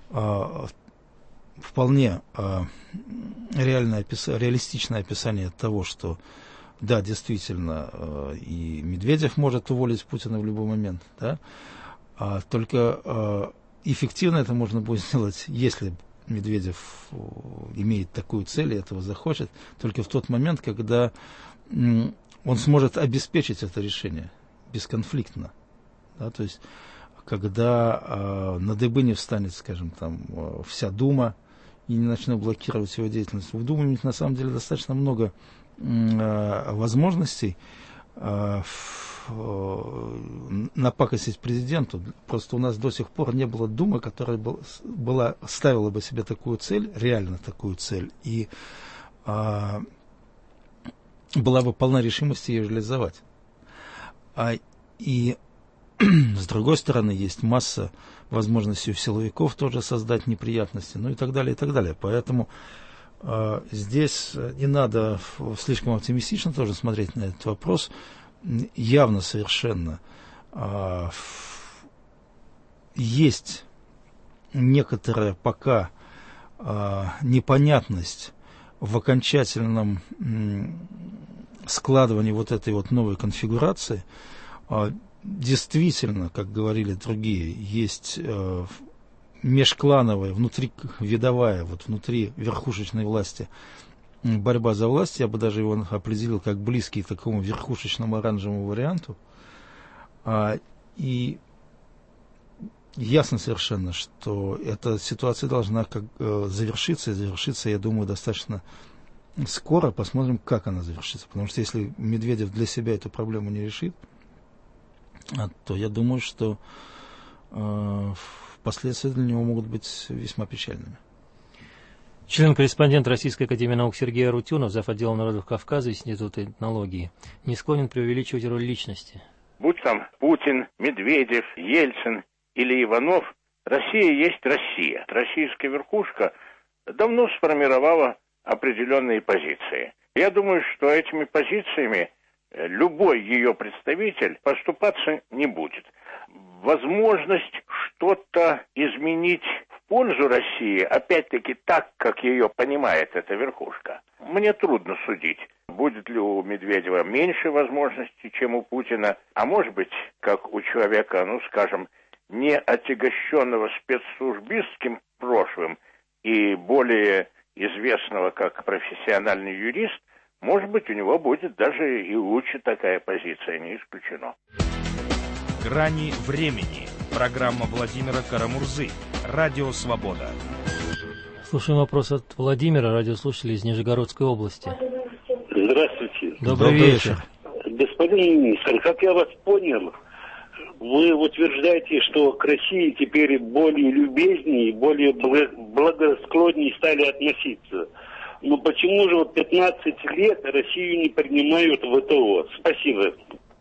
Speaker 3: вполне реалистичное описание того, что да, действительно, и Медведев может уволить Путина в любой момент, да? Только эффективно это можно будет сделать, если Медведев имеет такую цель и этого захочет, только в тот момент, когда он сможет обеспечить это решение бесконфликтно. Да? То есть, когда на дыбы не встанет, скажем, там, вся Дума и не начнет блокировать его деятельность. В Думе на самом деле достаточно много возможностей напакостить президенту. Просто у нас до сих пор не было Думы, которая ставила бы себе такую цель, реально такую цель, и была бы полна решимости ее реализовать. И с другой стороны, есть масса возможностей у силовиков тоже создать неприятности, ну и так далее, и так далее. Поэтому здесь не надо слишком оптимистично тоже смотреть на этот вопрос. Явно совершенно есть некоторая пока непонятность в окончательном складывании вот этой вот новой конфигурации. Действительно, как говорили другие, есть межклановая, внутривидовая, вот внутри верхушечной власти борьба за власть. Я бы даже его определил как близкий к такому верхушечному оранжевому варианту. И ясно совершенно, что эта ситуация должна завершиться, и завершиться, я думаю, достаточно скоро. Посмотрим, как она завершится. Потому что если Медведев для себя эту проблему не решит, то я думаю, что последствия для него могут быть весьма печальными.
Speaker 2: Член-корреспондент Российской академии наук Сергей Арутюнов, зав. Отдела народов Кавказа Института этнологии, не склонен преувеличивать роль личности.
Speaker 17: Будь там Путин, Медведев, Ельцин или Иванов, Россия есть Россия. Российская верхушка давно сформировала определенные позиции. Я думаю, что этими позициями любой ее представитель поступаться не будет. Возможность что-то изменить в пользу России, опять-таки так, как ее понимает эта верхушка, мне трудно судить. Будет ли у Медведева меньше возможностей, чем у Путина, а может быть, как у человека, ну скажем, не отягощенного спецслужбистским прошлым и более известного как профессиональный юрист, может быть, у него будет даже и лучше такая позиция, не исключено.
Speaker 1: «Грани времени». Программа Владимира Карамурзы. Радио «Свобода».
Speaker 2: Слушаем вопрос от Владимира, радиослушателя из Нижегородской области.
Speaker 18: Здравствуйте.
Speaker 2: Добрый вечер.
Speaker 18: Господин министр, как я вас понял, вы утверждаете, что к России теперь более любезнее, более благосклоннее стали относиться. Но почему же вот 15 лет Россию не принимают в ВТО? Спасибо.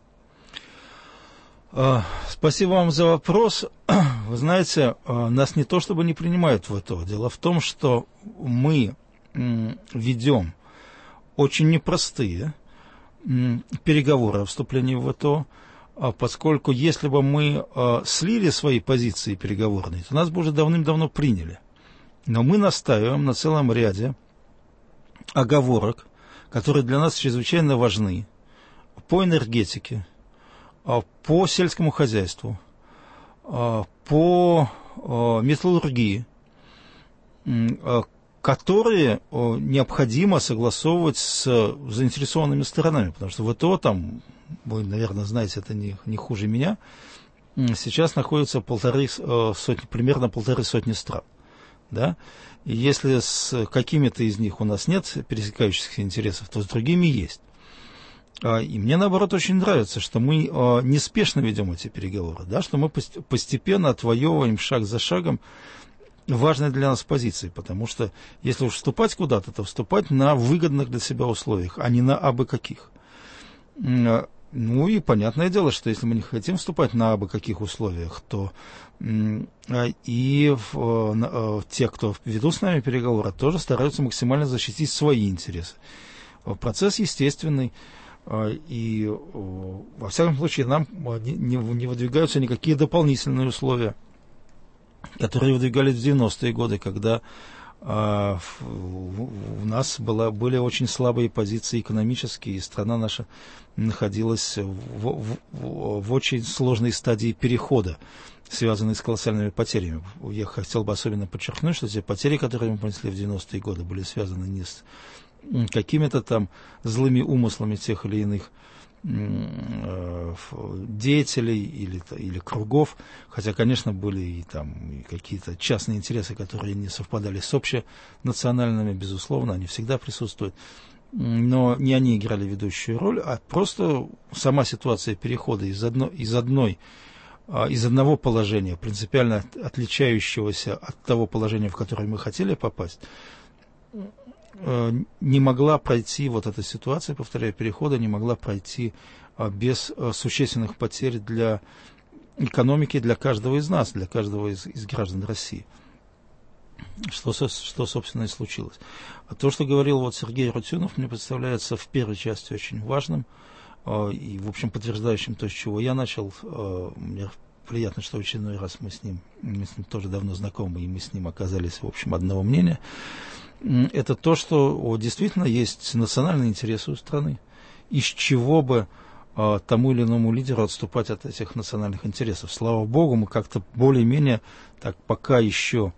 Speaker 3: Спасибо вам за вопрос. Вы знаете, нас не то чтобы не принимают в ВТО. Дело в том, что мы ведем очень непростые переговоры о вступлении в ВТО, поскольку если бы мы слили свои позиции переговорные, то нас бы уже давным-давно приняли. Но мы настаиваем на целом ряде оговорок, которые для нас чрезвычайно важны по энергетике, по сельскому хозяйству, по металлургии, которые необходимо согласовывать с заинтересованными сторонами, потому что ВТО там, вы, наверное, знаете, это не хуже меня, сейчас находится примерно 150 стран. Да? И если с какими-то из них у нас нет пересекающихся интересов, то с другими есть. И мне, наоборот, очень нравится, что мы неспешно ведем эти переговоры, да? Что мы постепенно отвоевываем шаг за шагом важные для нас позиции, потому что если уж вступать куда-то, то вступать на выгодных для себя условиях, а не на абы каких. Ну и понятное дело, что если мы не хотим вступать на абы каких условиях, то и те, кто ведут с нами переговоры, тоже стараются максимально защитить свои интересы. Процесс естественный, и во всяком случае нам не выдвигаются никакие дополнительные условия, которые выдвигались в 90-е годы, когда у нас были очень слабые позиции экономические, и страна наша находилась в очень сложной стадии перехода, связанной с колоссальными потерями. Я хотел бы особенно подчеркнуть, что те потери, которые мы понесли в 90-е годы, были связаны не с какими-то там злыми умыслами тех или иных деятелей или кругов, хотя, конечно, были и какие-то частные интересы, которые не совпадали с общенациональными, безусловно, они всегда присутствуют, но не они играли ведущую роль, а просто сама ситуация перехода из одного положения, принципиально отличающегося от того положения, в которое мы хотели попасть, не могла пройти, вот эта ситуация, повторяю, перехода не могла пройти без существенных потерь для экономики, для каждого из нас, для каждого из граждан России. Что, собственно, и случилось. А то, что говорил Сергей Рутюнов, мне представляется в первой части очень важным и, в общем, подтверждающим то, с чего я начал. Мне приятно, что в очередной раз мы с ним тоже давно знакомы, и мы с ним оказались, в общем, одного мнения. Это то, что действительно есть национальные интересы у страны, из чего бы тому или иному лидеру отступать от этих национальных интересов. Слава Богу, мы как-то более-менее так пока еще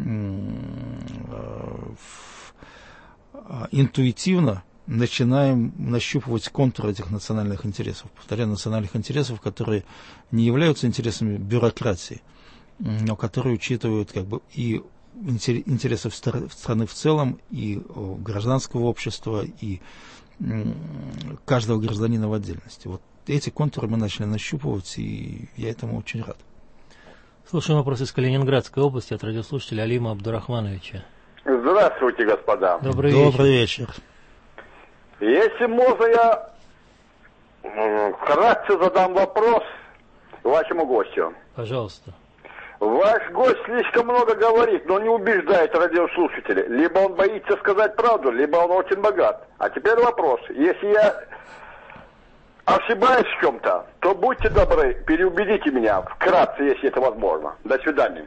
Speaker 3: интуитивно начинаем нащупывать контуры этих национальных интересов. Повторяю, национальных интересов, которые не являются интересами бюрократии, но которые учитывают и интересы страны в целом, и гражданского общества, и каждого гражданина в отдельности. Вот эти контуры мы начали нащупывать, и я этому очень рад.
Speaker 2: Слушаем вопрос из Калининградской области от радиослушателя Алима Абдурахмановича.
Speaker 19: Здравствуйте, господа.
Speaker 2: Добрый вечер.
Speaker 19: Если можно, я вкратце задам вопрос вашему гостю.
Speaker 2: Пожалуйста.
Speaker 19: Ваш гость слишком много говорит, но не убеждает радиослушателей. Либо он боится сказать правду, либо он очень богат. А теперь вопрос. Если я ошибаюсь в чем-то, то будьте добры, переубедите меня вкратце, если это возможно. До свидания.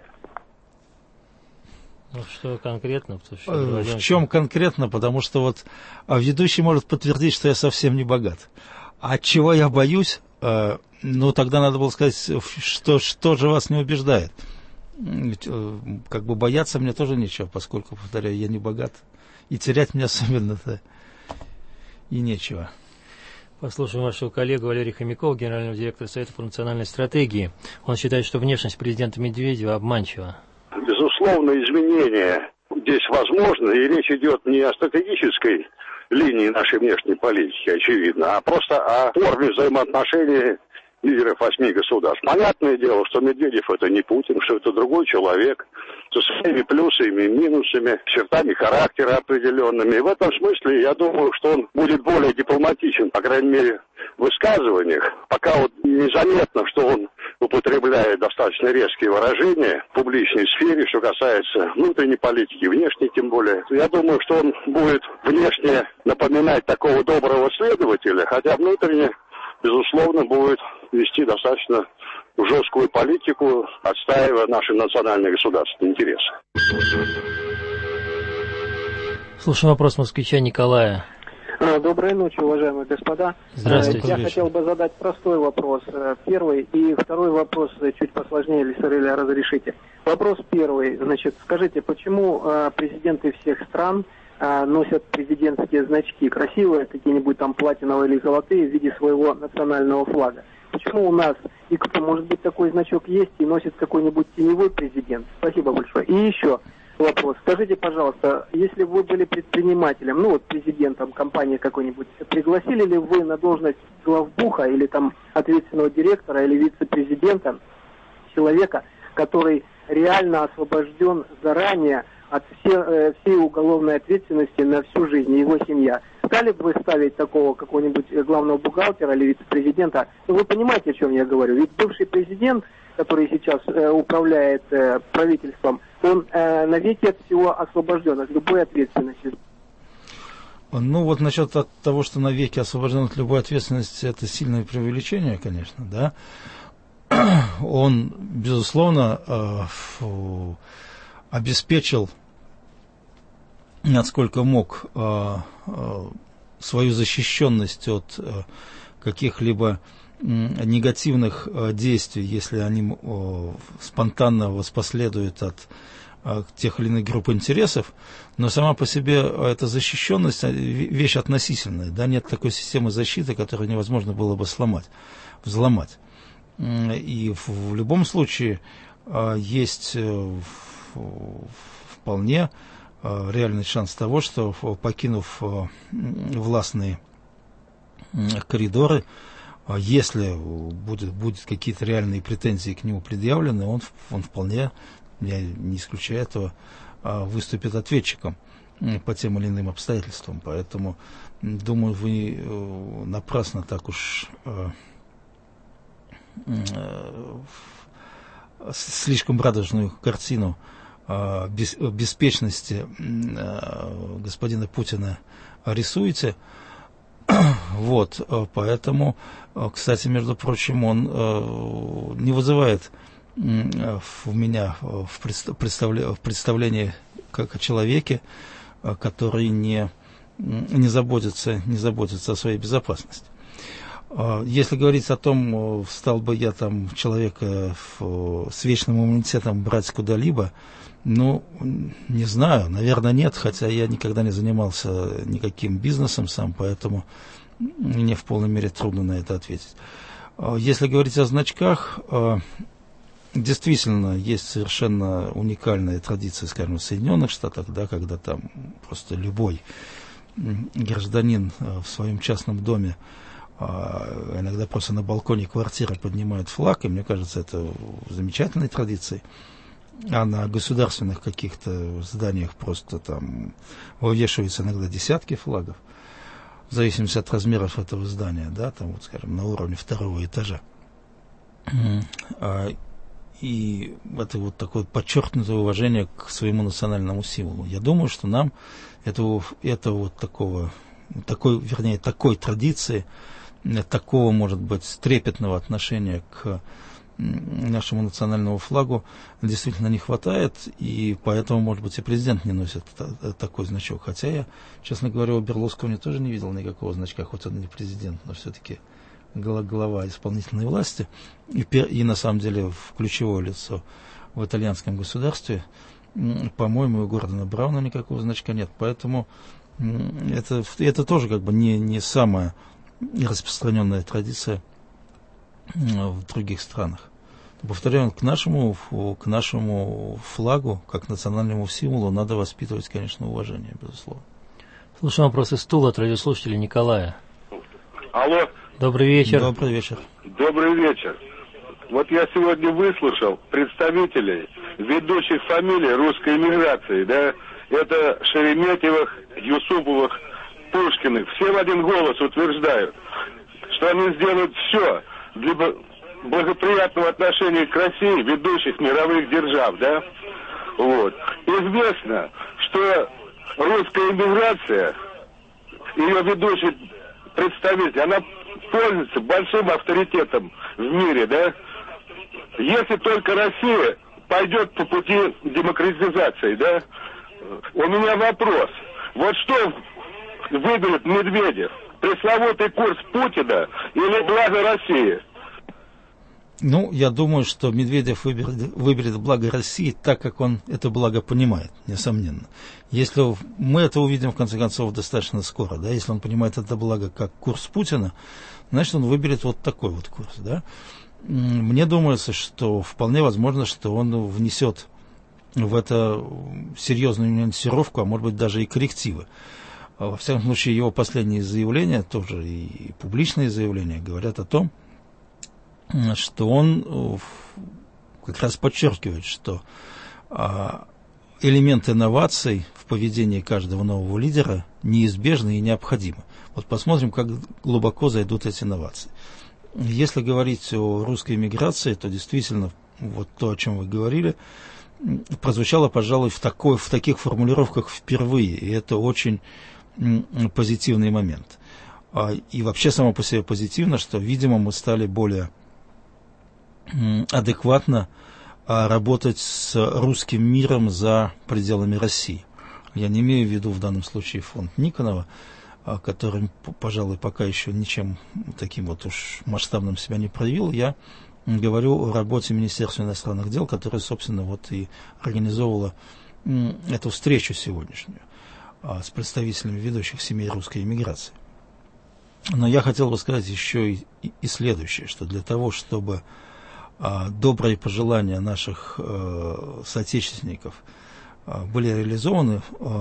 Speaker 2: Ну, что конкретно?
Speaker 3: В чем конкретно? Потому что ведущий может подтвердить, что я совсем не богат. А от чего я боюсь? Тогда надо было сказать, что же вас не убеждает. Бояться мне тоже нечего, поскольку, повторяю, я не богат. И терять мне особенно-то и нечего.
Speaker 2: Послушаем вашего коллегу Валерия Хомякова, генерального директора Совета по национальной стратегии. Он считает, что внешность президента Медведева обманчива.
Speaker 18: Безусловно, изменения здесь возможны, и речь идет не о стратегической линии нашей внешней политики, очевидно, а просто о форме взаимоотношений лидеров 8 государств. Понятное дело, что Медведев это не Путин, что это другой человек, со своими плюсами и минусами, чертами характера определенными. И в этом смысле я думаю, что он будет более дипломатичен, по крайней мере, в высказываниях. Пока незаметно, что он употребляет достаточно резкие выражения в публичной сфере, что касается внутренней политики, внешней тем более. Я думаю, что он будет внешне напоминать такого доброго следователя, хотя внутренне, безусловно, будет вести достаточно жесткую политику, отстаивая наши национальные государственные интересы.
Speaker 2: Слушаем вопрос москвича Николая.
Speaker 20: Доброй ночи, уважаемые господа.
Speaker 2: Здравствуйте.
Speaker 20: Я хотел бы задать простой вопрос. Первый и второй вопрос чуть посложнее, если разрешите. Вопрос первый. Скажите, почему президенты всех стран носят президентские значки, красивые, какие-нибудь там платиновые или золотые, в виде своего национального флага? Почему у нас, и кто, может быть, такой значок есть и носит какой-нибудь теневой президент? Спасибо большое. И еще вопрос. Скажите, пожалуйста, если вы были предпринимателем, президентом компании какой-нибудь, пригласили ли вы на должность главбуха или там ответственного директора или вице-президента человека, который реально освобожден заранее от всей уголовной ответственности на всю жизнь, его семья? стали бы вы ставить такого какого-нибудь главного бухгалтера или вице-президента? Ну, вы понимаете, о чем я говорю? Ведь бывший президент, который сейчас управляет правительством, он навеки от всего освобожден, от любой ответственности.
Speaker 3: Ну, вот насчет того, что навеки освобожден от любой ответственности, это сильное преувеличение, конечно, да. Он, безусловно, обеспечил, насколько мог, свою защищенность от каких-либо негативных действий, если они спонтанно воспоследуют от тех или иных групп интересов, но сама по себе эта защищенность вещь относительная, да, нет такой системы защиты, которую невозможно было бы взломать. И в любом случае есть вполне реальный шанс того, что, покинув властные коридоры, если будут какие-то реальные претензии к нему предъявлены, он вполне, я не исключаю этого, выступит ответчиком по тем или иным обстоятельствам. Поэтому, думаю, вы напрасно так уж слишком радужную картину беспечности господина Путина рисуете. Вот, поэтому, кстати, между прочим, он не вызывает в меня в представлении как о человеке, который не заботится о своей безопасности. Если говорить о том, стал бы я там человека с вечным иммунитетом брать куда-либо, ну, не знаю, наверное, нет, хотя я никогда не занимался никаким бизнесом сам, поэтому мне в полной мере трудно на это ответить. Если говорить о значках, действительно, есть совершенно уникальная традиция, скажем, в Соединенных Штатах, да, когда там просто любой гражданин в своем частном доме, иногда просто на балконе квартиры поднимает флаг, и мне кажется, это замечательной традицией. А на государственных каких-то зданиях просто там вывешиваются иногда десятки флагов, в зависимости от размеров этого здания, да, там, вот, скажем, на уровне 2-го этажа. И это вот такое подчеркнутое уважение к своему национальному символу. Я думаю, что нам такой традиции, такого, может быть, трепетного отношения к нашему национальному флагу действительно не хватает, и поэтому, может быть, и президент не носит такой значок. Хотя я, честно говоря, у Берлускони тоже не видел никакого значка, хоть он не президент, но все-таки глава исполнительной власти и на самом деле ключевое лицо в итальянском государстве. По-моему, у Гордона Брауна никакого значка нет, поэтому это тоже как бы не самая распространенная традиция в других странах. Повторяю, к нашему флагу, как национальному символу, надо воспитывать, конечно, уважение, безусловно.
Speaker 2: Слушаем вопрос из Тулы от радиослушателя Николая.
Speaker 21: Алло.
Speaker 2: Добрый вечер.
Speaker 3: Добрый вечер.
Speaker 21: Добрый вечер. Вот я сегодня выслушал представителей ведущих фамилий русской эмиграции, да, это Шереметьевых, Юсуповых, Пушкиных. Все в один голос утверждают, что они сделают все для благоприятного отношения к России ведущих мировых держав, да? Вот. Известно, что русская эмиграция, ее ведущий представитель, она пользуется большим авторитетом в мире, да? Если только Россия пойдет по пути демократизации, да? У меня вопрос. Вот что выберет Медведев? Пресловутый курс Путина или благо России?
Speaker 3: Ну, я думаю, что Медведев выберет благо России так, как он это благо понимает, несомненно. Если мы это увидим, в конце концов, достаточно скоро, да, если он понимает это благо как курс Путина, значит, он выберет вот такой вот курс, да. Мне думается, что вполне возможно, что он внесет в это серьезную нюансировку, а может быть даже и коррективы. Во всяком случае, его последние заявления, тоже и публичные заявления, говорят о том, что он как раз подчеркивает, что элемент инноваций в поведении каждого нового лидера неизбежны и необходимы. Вот посмотрим, как глубоко зайдут эти инновации. Если говорить о русской миграции, то действительно вот то, о чем вы говорили, прозвучало, пожалуй, в таких формулировках впервые, и это очень позитивный момент. И вообще само по себе позитивно, что, видимо, мы стали более адекватно работать с русским миром за пределами России. Я не имею в виду в данном случае фонд Никонова, который, пожалуй, пока еще ничем таким вот уж масштабным себя не проявил. Я говорю о работе Министерства иностранных дел, которое, собственно, вот и организовывало эту встречу сегодняшнюю с представителями ведущих семей русской эмиграции. Но я хотел бы сказать еще и следующее, что для того, чтобы добрые пожелания наших соотечественников были реализованы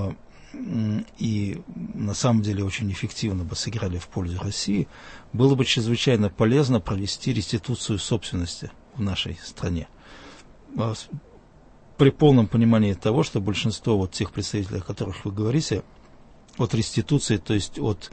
Speaker 3: и на самом деле очень эффективно бы сыграли в пользу России, было бы чрезвычайно полезно провести реституцию собственности в нашей стране. При полном понимании того, что большинство вот тех представителей, о которых вы говорите, от реституции, то есть от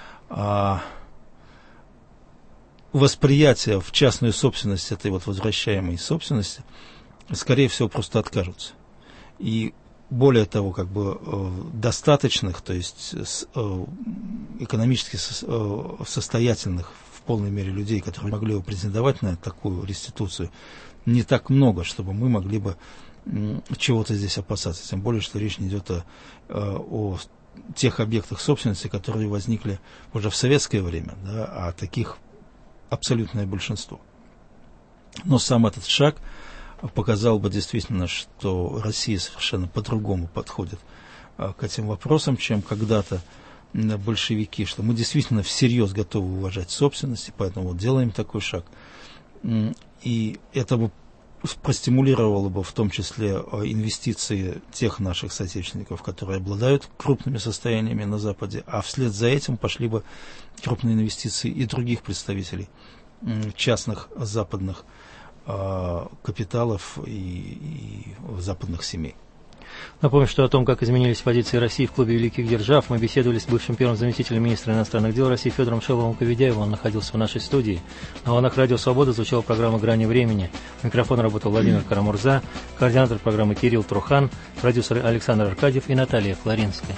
Speaker 3: восприятия в частную собственность этой вот возвращаемой собственности, скорее всего, просто откажутся. И более того, как бы достаточных, то есть экономически состоятельных в полной мере людей, которые могли бы претендовать на такую реституцию, не так много, чтобы мы могли бы чего-то здесь опасаться. Тем более, что речь не идет о тех объектах собственности, которые возникли уже в советское время, да, а таких абсолютное большинство. Но сам этот шаг показал бы действительно, что Россия совершенно по-другому подходит к этим вопросам, чем когда-то большевики, что мы действительно всерьез готовы уважать собственность, и поэтому вот делаем такой шаг. И это бы простимулировало бы в том числе инвестиции тех наших соотечественников, которые обладают крупными состояниями на Западе, а вслед за этим пошли бы крупные инвестиции и других представителей частных западных капиталов и западных семей.
Speaker 2: Напомню, что о том, как изменились позиции России в клубе великих держав, мы беседовали с бывшим первым заместителем министра иностранных дел России Федором Шеловым-Коведяевым. Он находился в нашей студии. На волнах Радио Свобода звучала программа «Грани времени». Микрофон работал Владимир Карамурза, координатор программы Кирилл Трухан, продюсеры Александр Аркадьев и Наталья Флоринская.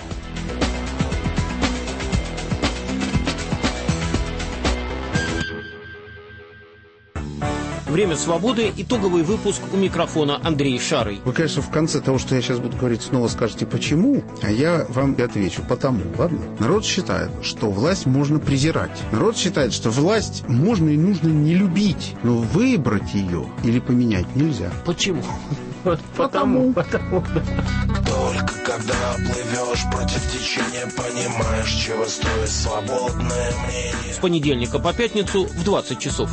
Speaker 4: «Время свободы», итоговый выпуск, у микрофона Андрей Шарый.
Speaker 22: Вы, конечно, в конце того, что я сейчас буду говорить, снова скажете «почему?», а я вам отвечу «потому». Ладно? Народ считает, что власть можно презирать. Народ считает, что власть можно и нужно не любить, но выбрать ее или поменять нельзя.
Speaker 4: Почему?
Speaker 22: Потому.
Speaker 23: Только когда плывешь против течения, понимаешь, чего стоит свободное мнение.
Speaker 4: С понедельника по пятницу в 20 часов.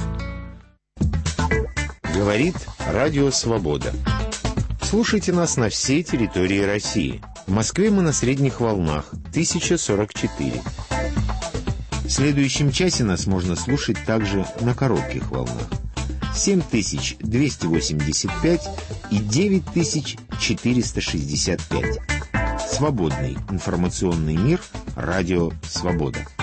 Speaker 24: Говорит Радио Свобода. Слушайте нас на всей территории России. В Москве мы на средних волнах 1044. В следующем часе нас можно слушать также на коротких волнах 7285 и 9465. Свободный информационный мир. Радио Свобода.